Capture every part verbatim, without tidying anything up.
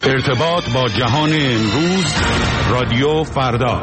ارتباط با جهان امروز، رادیو فردا.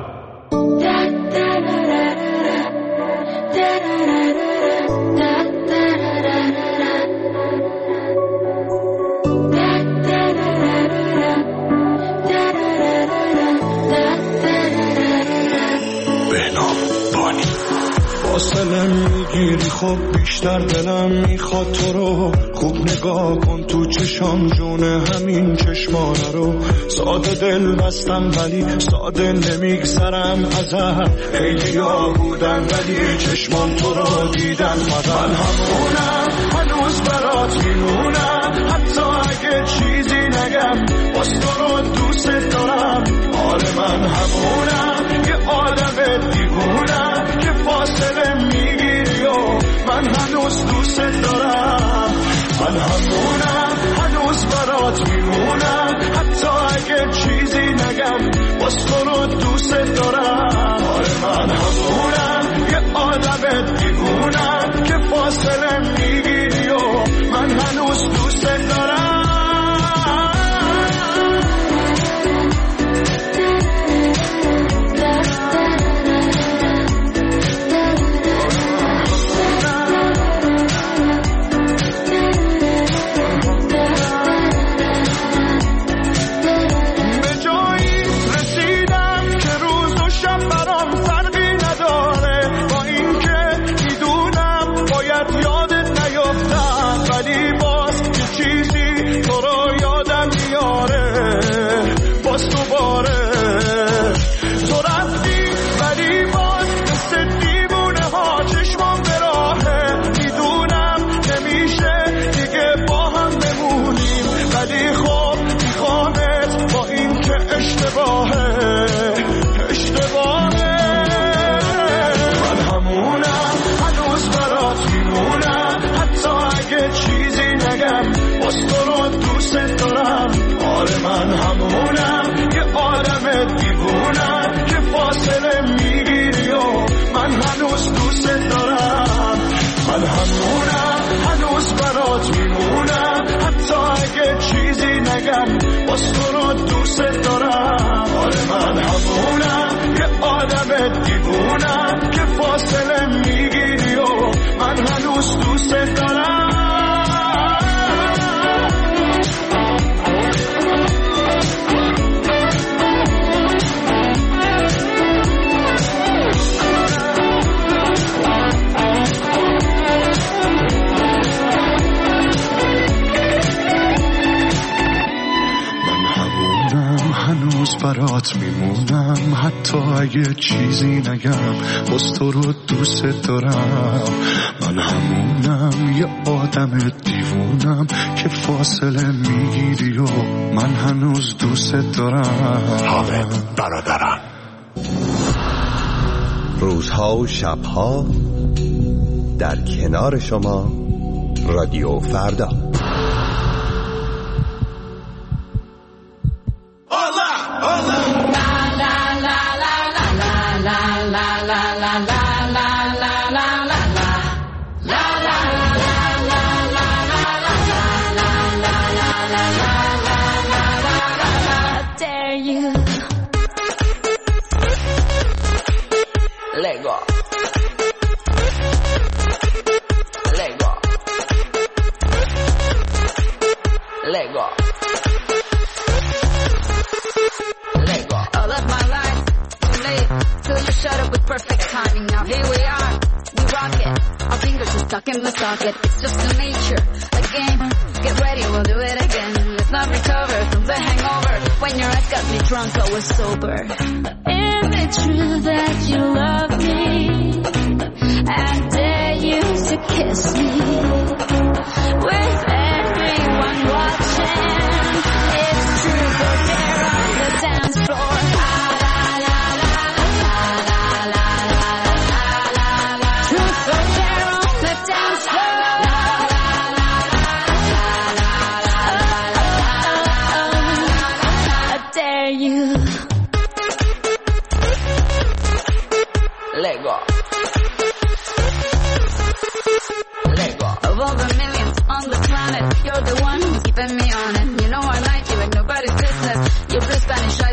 فاصله میگیری خب بیشتر دلم میخواد تو رو خوب نگاه کن تو چشام جونه همین چشمانه رو ساده دل بستم ولی ساده نمیگذرم ازت خیلی ها بودن ولی چشمان تو رو دیدن من همونم هنوز برات میمونم حتی اگه چیزی نگم باز تو رو دوست دارم آره من همونم یه آدم دیوونم که فاصله میگیری و من هنوز دوست دارم من همونم هنوز برات میمونم حتی اگه چیزی نگم باز تو رو دوست دارم آره من همونم یه آدم دیوونم که فاصله میگیری و من هنوز دوست دارم من همونم یه آدم دیوونم که فاصله میگیری و من هنوز دوست دارم من همونم هنوز برات میمونم حتی اگه چیزی نگم باز تو رو دوست دارم آره من همونم یه آدم دیوونم که فاصله میگیری و من هنوز دوست دارم برات میمونم حتی اگه چیزی نگم باز تو رو دوست دارم من همونم یه آدم دیوونم که فاصله میگیری و من هنوز دوست دارم حامد برادران روزها و شبها در کنار شما رادیو فردا in the socket, it's just a nature, a game. Get ready, we'll do it again. Let's not recover from the hangover. When your eyes got me drunk, I was sober. Is it true that you love me? I dare you to kiss me. With everyone watching, it's true, go there on the dance floor. Keeping me on it, you know I like you and nobody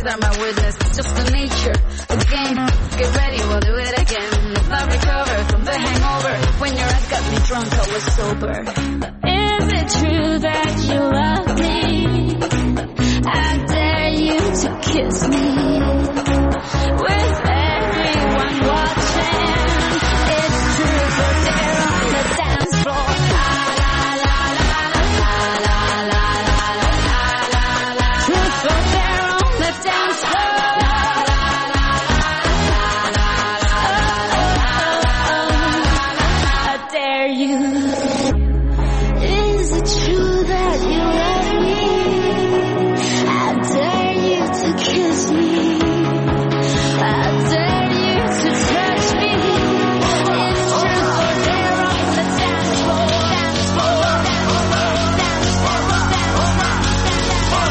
eyes are my witness. It's just the nature, a game. Get ready, we'll do it again. Let's not recover from the hangover. When your eyes got me drunk, I was sober. Is it true that you love me? I dare you to kiss me. With everyone watching, it's true, so there on the dance floor. La la la la la la la la la la la. Truth, so there on the dance floor. La la la la la la la. I dare you. Is it true that you love me? I dare you to kiss me. I dare you to touch me. It's true, so there on the dance floor, dance floor, dance floor, dance floor, dance floor,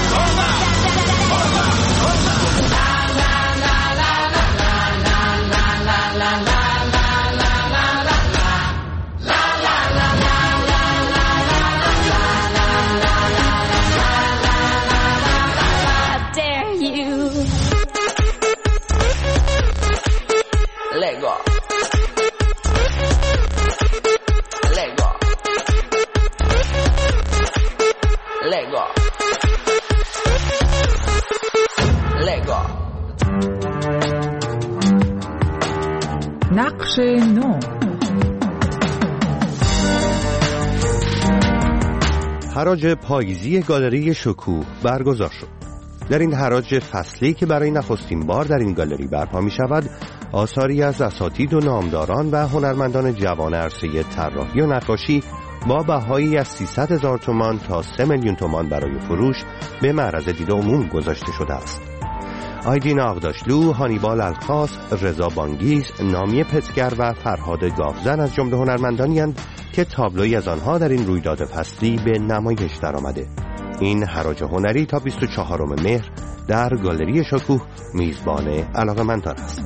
la la la la la la la la la la la la I dare you. Let go. Let go. Let go. Let go. نقش نو. حراج پاییزی گالری شکوه برگزار شد. در این حراج فصلی که برای نخستین بار در این گالری برپا می شود، آثاری از اساتید و نامداران و هنرمندان جوان عرصه طراحی و نقاشی با بهایی از سیصد هزار تومان تا سه میلیون تومان برای فروش به معرض دید عموم گذاشته شده است. آیدین آغداشلو، هانیبال الخاص، رضا بانگیز، نامی پتگر و فرهاد گاوزن از جمله هنرمندانی اند که تابلویی از آنها در این رویداد فصلی به نمایش درآمده. این حراج هنری تا بیست و چهارم مهر در گالری شکوه میزبان علاقه‌مندان است.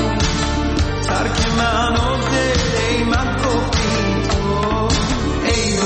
ترک من و دل ای من گفتی تو، ای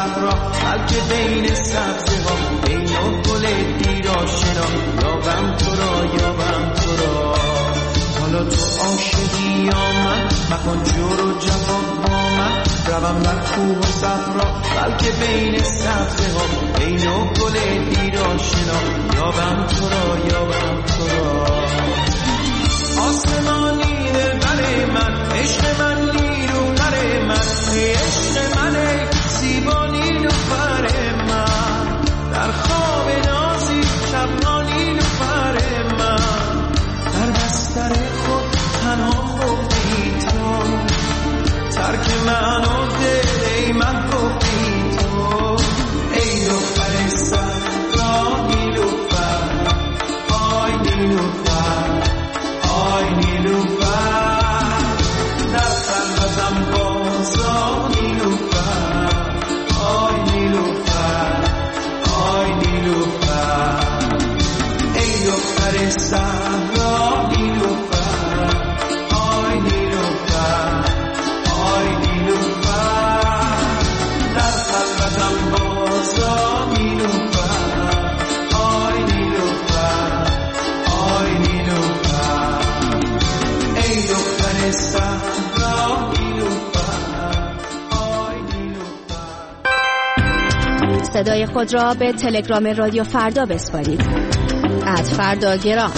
صحرا بلکه بین سبزه ها بین و گل دیر آشنا یابم تو را یابم تو را حالا تو عاشقی یا من مکن جور و جواب با من روم در کوه و صحرا بلکه بین سبزه ها بین و گل دیر آشنا یابم تو را یابم تو را آسمانی دلبر من عشق من نیلوفر من عشق من زیبا نیلوفر من در خواب نازی شبها نیلوفر من در بستر خود تنها خوابی تو ترک من و دل ای من گفتی تو ای دختر صحرا نیلوفر آی نیلوفر آی نیلوفر در خلوتم بازا نیلوفر آی نیلوفر آی نیلوفر ای دختر صحرا نیلوفر آی نیلوفر آی نیلوفر در خلوتم بازا نیلوفر آی نیلوفر آی نیلوفر ای دختر صحرا نیلوفر آی نیلوفر صدای خود را به تلگرام رادیو فردا بسپارید. از فردا گرام.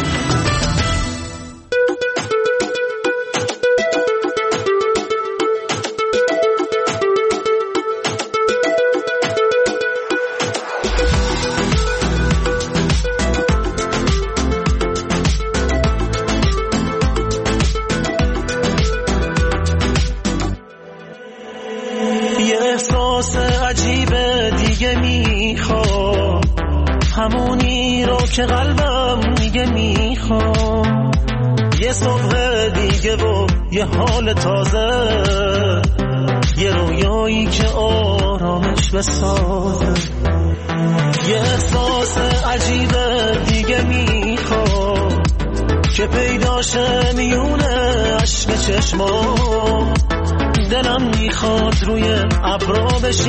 یه احساس عجیب دیگه میخوام همونی رو که قلبم میگه میخوام یه صبح دیگه و یه حال تازه یه رویایی که آرامش بسازه یه احساس عجیب دیگه میخوام که پیداشه میونه عشق چشمام دلم میخواد روی ابرا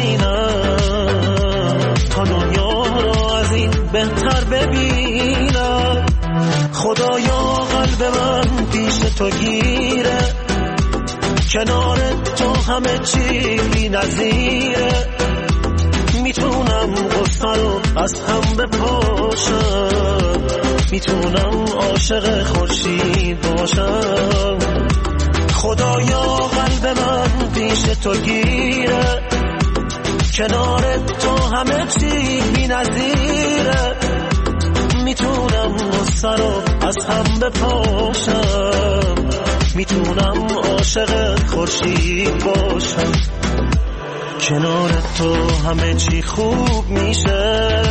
بشینم تا دنیا رو از این بهتر ببینم خدایا قلب من پیش تو گیره کنار تو همه چی بی نظیره میتونم غصه رو از هم بپاشم میتونم عاشق خورشید باشم خدایا قلب من پیش تو گیره کنار تو همه چی بی نظیره میتونم غصه رو از هم بپاشم میتونم عاشق خورشید باشم کنار تو همه چی خوب میشه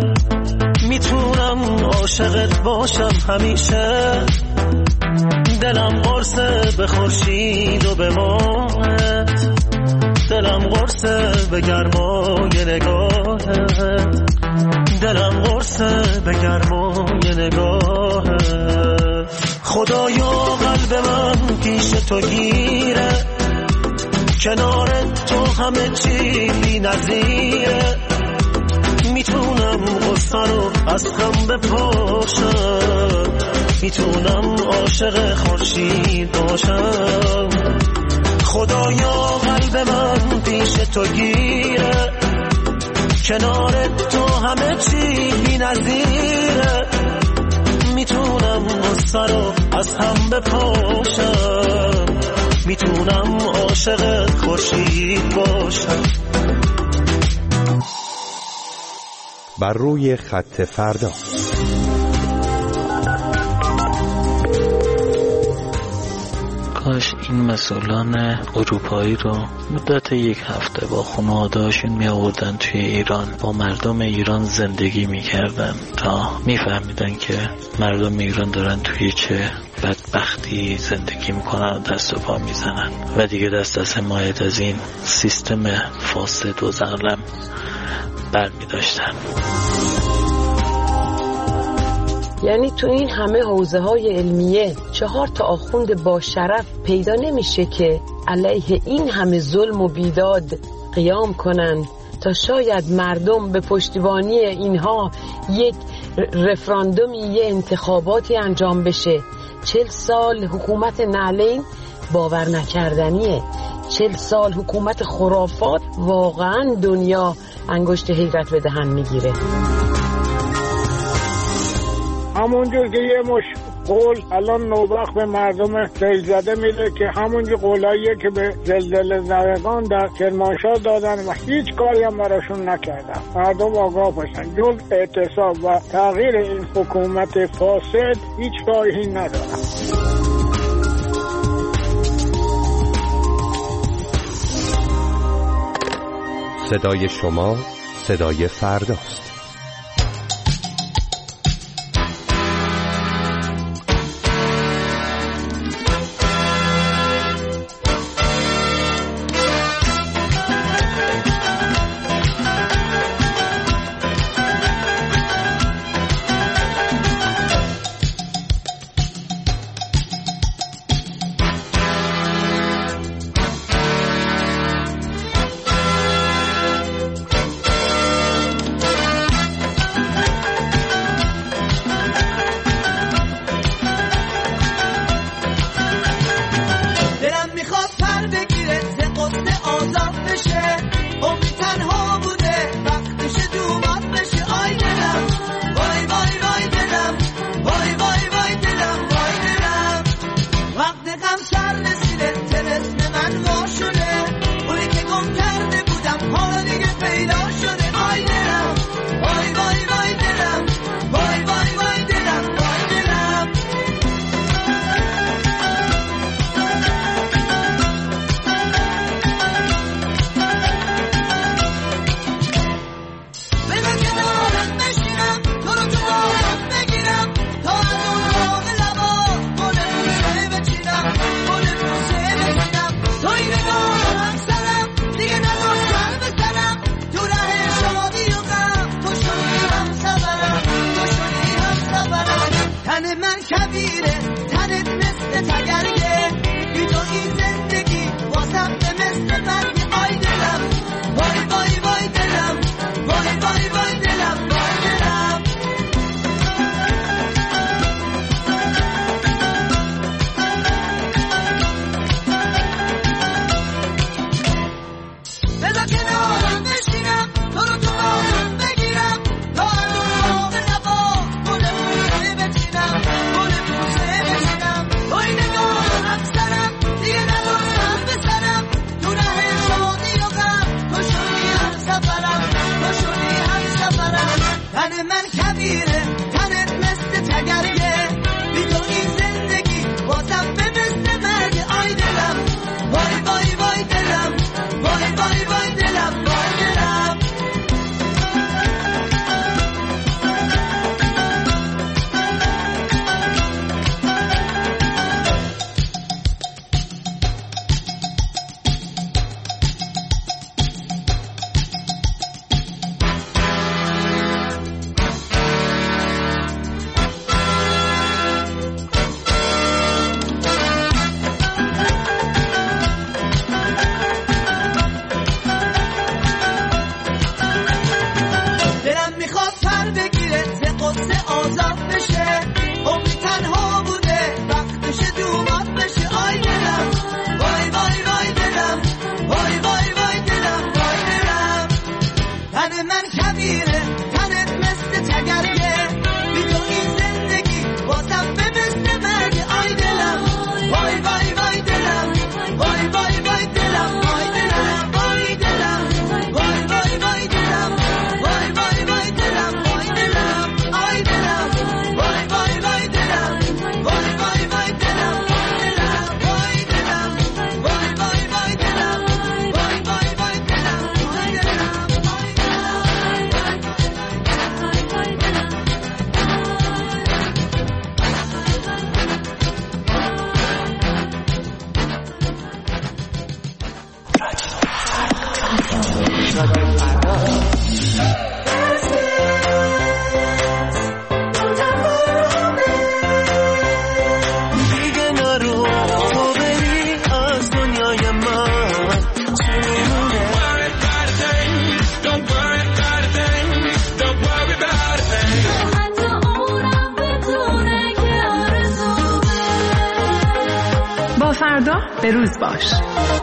میتونم عاشقت باشم همیشه دلم قرصه به خورشید و به ماهت دلم قرصه به گرمای نگاهت دلم قرصه به گرمای نگاهت خدایا قلب من پیش تو گیره کنار تو همه چی بی نظیره میتونم غصه رو از هم بپاشم میتونم عاشق خورشید باشم خدایا قلب من پیش تو گیره کنار تو همه چی بی نظیره میتونم غصه رو از هم بپاشم میتونم عاشق خورشید باشم بر روی خط فردا. کاش این مسئولان اروپایی رو مدت یک هفته با خانواده‌هاشون می آوردن توی ایران با مردم ایران زندگی می کردن تا می فهمیدن که مردم ایران دارن توی چه بدبختی زندگی میکنن و دست و پا میزنن و دیگه دست از حمایت از این سیستم فاسد و ظالم بر می داشتن. یعنی تو این همه حوزه های علمیه چهار تا آخوند با شرف پیدا نمیشه که علیه این همه ظلم و بیداد قیام کنند تا شاید مردم به پشتیبانی اینها یک رفراندومی، یه انتخاباتی انجام بشه. چل سال حکومت نعلین باور نکردنیه. چل سال حکومت خرافات، واقعا دنیا انگشت حیرت به دهن میگیره. همونجور که یه مش قول الان نوبخت به مردم سیلزده میده که همونجور قولاییه که به زلزله زدگان در کرمانشاه دادن و هیچ کاری هم براشون نکردن. مردم آگاه باشن، جز اعتصاب و تغییر این حکومت فاسد هیچ راهی ندارن. صدای شما صدای فرداست. به روز باش.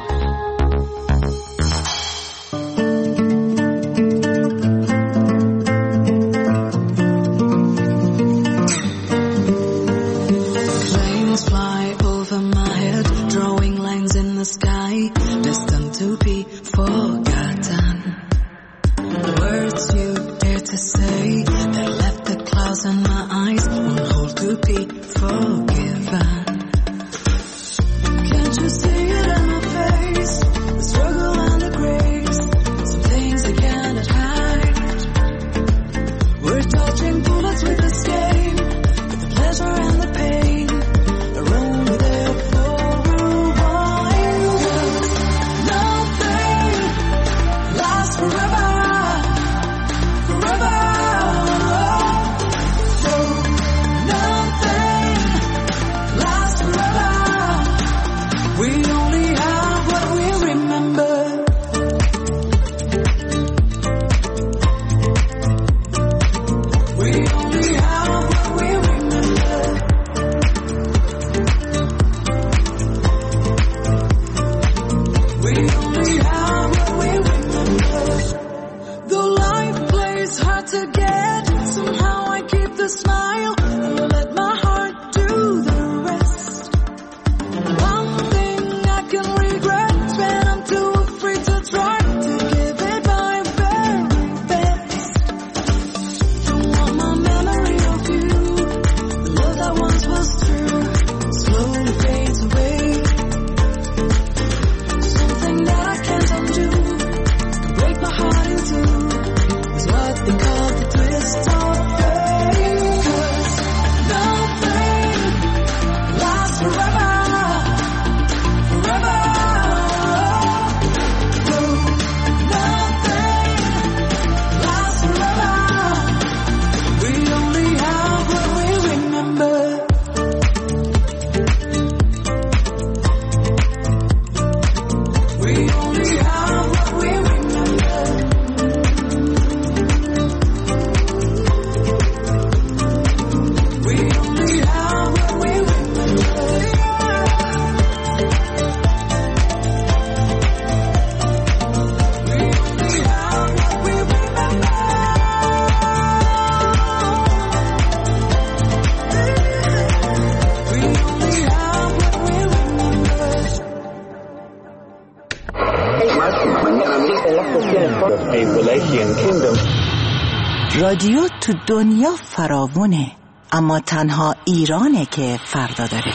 رادیو تو دنیا فراوونه، اما تنها ایرانه که فردا داره.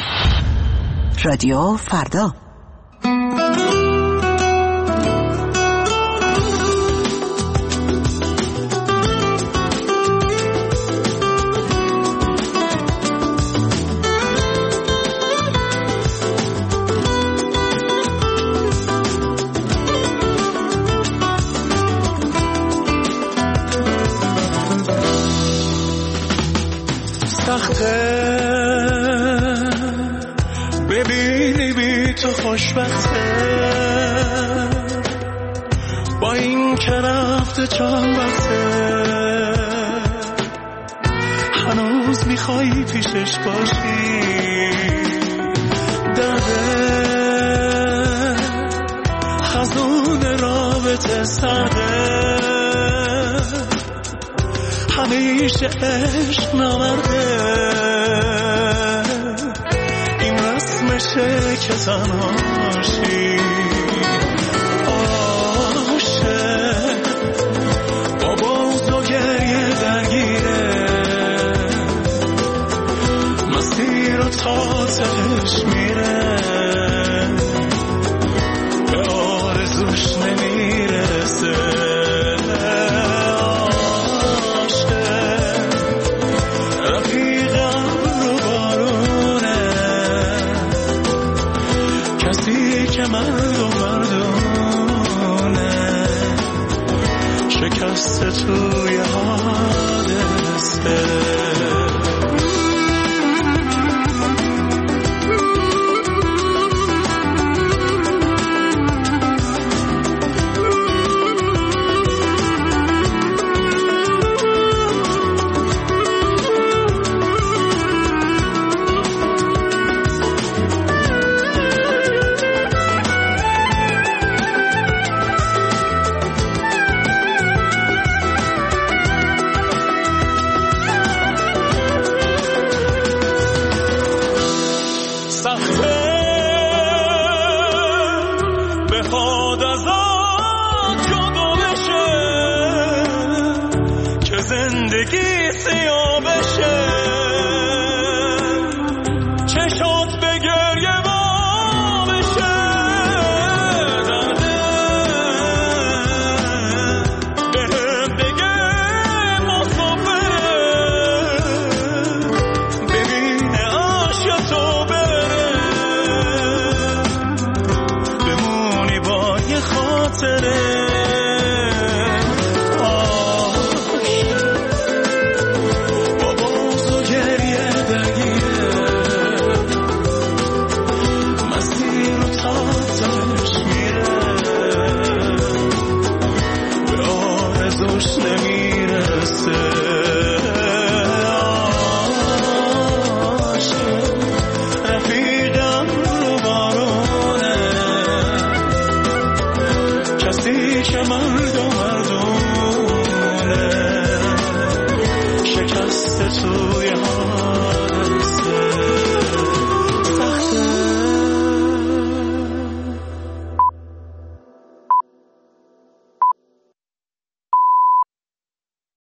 رادیو فردا. ببینی بی تو خوشبخته، با این که رفته چند وقته، هنوز میخوایی پیشش باشی. درده خزون رابطه سرده، همیشه عشق نامرده، این رسمشه که تنهاشی. عاشق با بغض و گریه درگیره، مسیر و تاتش میره، به آرزوش نمیرسه. مردم مردونه شکسته توی حادثه. نمی